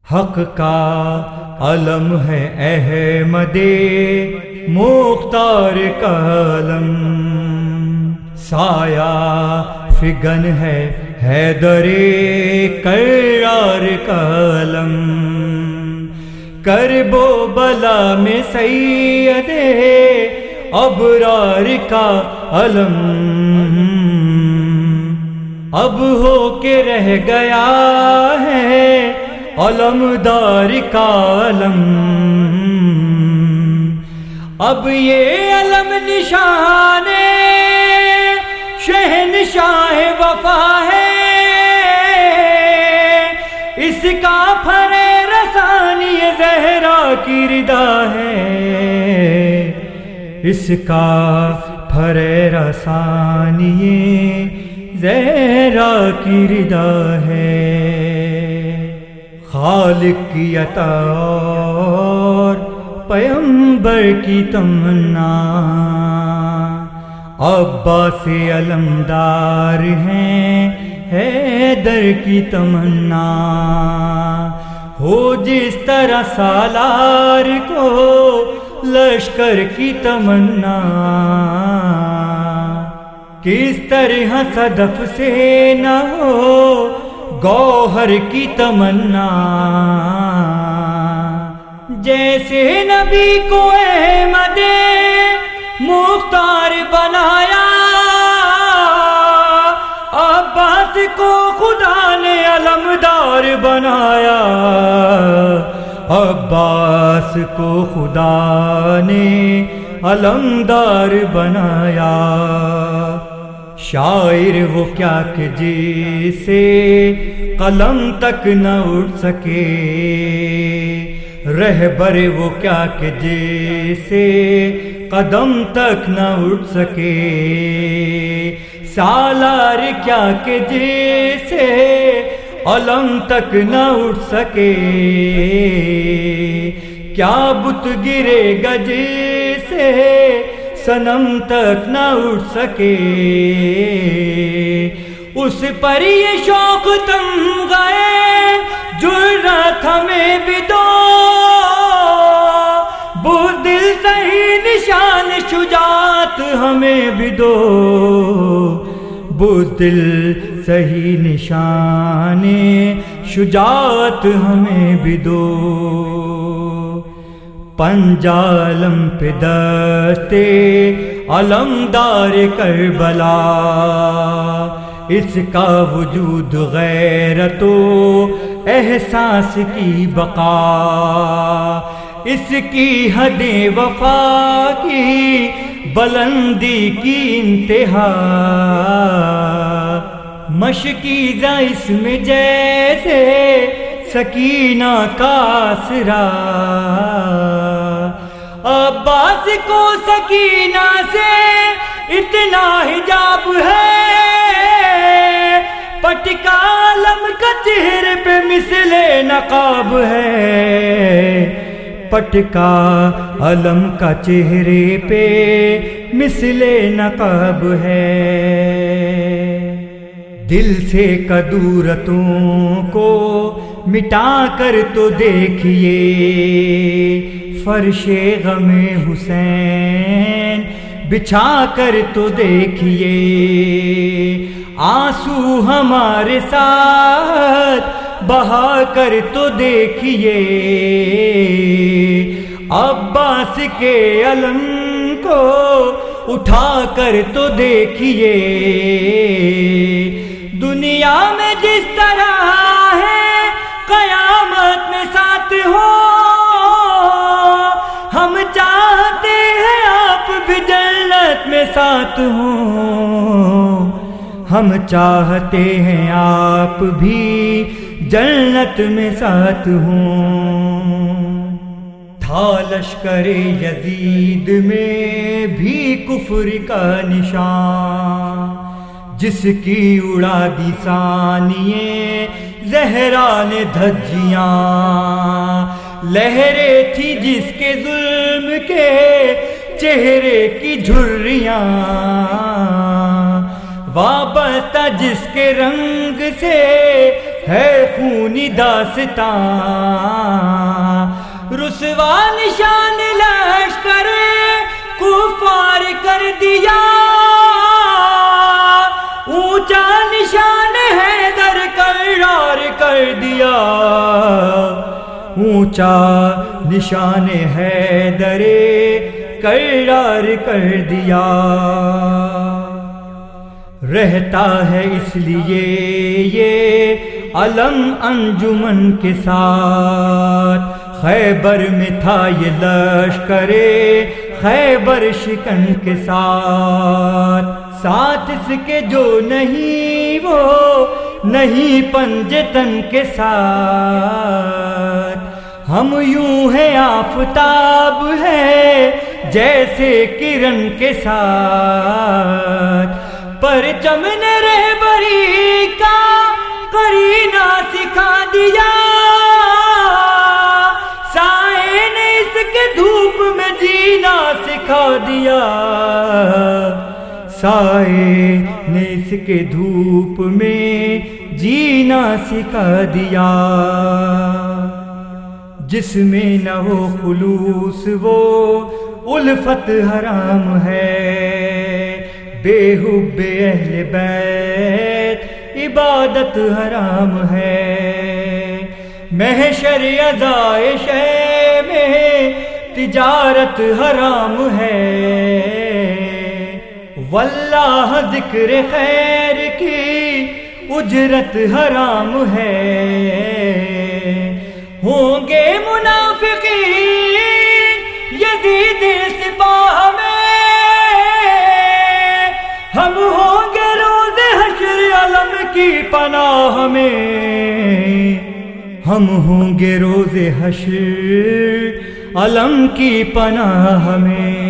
حق کا علم ہے احمد مختار کا علم، سایہ فگن ہے حیدر کرار کا علم، کرب و بلا میں سید ابرار کا علم، اب ہو کے رہ گیا ہے علمدار کا علم، اب یہ علم نشان شہنشاہ وفا ہے، اس کا پھر رسانی زہرا کی ردا ہے، اس کا پھر رسانی زہرا کی ردا ہے، خالق کی عطا اور پیغمبر کی تمنا، عباس علمدار ہیں حیدر کی تمنا، ہو جس طرح سالار کو لشکر کی تمنا، کس طرح صدف سے نہ ہو گوہر کی تمنا، جیسے نبی کو احمد مختار بنایا، عباس کو خدا نے علمدار بنایا، عباس کو خدا نے علمدار بنایا، شاعر وہ کیا کہ جسے قلم تک نہ اٹھ سکے، رہبر وہ کیا کہ جسے قدم تک نہ اٹھ سکے، سالار کیا کہ جسے علم تک نہ اٹھ سکے، کیا بت گرے گا جسے صنم تک نہ اٹھ سکے، اس پر یہ شوق تم گئے جرأت ہمیں بھی دو، بزدل صحیح نشان شجاعت ہمیں بھی دو، بزدل صحیح نشان شجاعت ہمیں بھی دو، پنجالم پہ دستے علمدار کربلا، اس کا وجود غیرت و احساس کی بقا، اس کی حد وفا کی بلندی کی انتہا، مشکیزہ اس میں جیسے سکینہ کا آسرا، عباس کو سکینہ سے اتنا حجاب ہے، پٹکا علم کا چہرے پہ مثل نقاب ہے، پٹکا علم کا چہرے پہ مثل نقاب ہے، دل سے کدورتوں کو مٹا کر تو دیکھیے، فرش غم حسین بچھا کر تو دیکھیے، آنسو ہمارے ساتھ بہا کر تو دیکھیے، عباس کے علم کو اٹھا کر تو دیکھیے، دنیا میں جس طرح ہے قیامت میں ساتھ ہو، ہم چاہتے ہیں آپ بھی جنت میں ساتھ ہوں، ہم چاہتے ہیں آپ بھی جنت میں ساتھ ہوں، تھا لشکر یزید میں بھی کفر کا نشان، جس کی اڑا دی ثانیے زہرا نے دھجیاں، لہریں تھی جس کے ظلم کے چہرے کی جھریاں، وابستہ جس کے رنگ سے ہے خونی داستان، رسوا نشان لشکر کفار کر دیا، اونچا نشان حیدر کرار کر دیا، اونچا نشان حیدر کرار کر دیا۔ رہتا ہے اس لیے یہ علم انجمن کے ساتھ، خیبر میں تھا یہ لشکر خیبر شکن کے ساتھ، ساتھ اس کے جو نہیں وہ نہیں پنجتن کے ساتھ، ہم یوں ہیں آفتاب ہے جیسے کرن کے ساتھ، پرچم نے رہبری کا قرینہ سکھا دیا، سائے نے اس کے دھوپ میں جینا سکھا دیا، سائے نے اس کے دھوپ میں جینا سکھا دیا۔ جس میں نہ ہو خلوص وہ الفت حرام ہے، بے حب اہل بیت عبادت حرام ہے، محشر عزائے شے میں تجارت حرام ہے، واللہ ذکر خیر کی اجرت حرام ہے، ہوں گے منافقین یزید سپاہ میں، ہم ہوں گے روز حشر علم کی پناہ میں، ہم ہوں گے روز حشر علم کی پناہ میں۔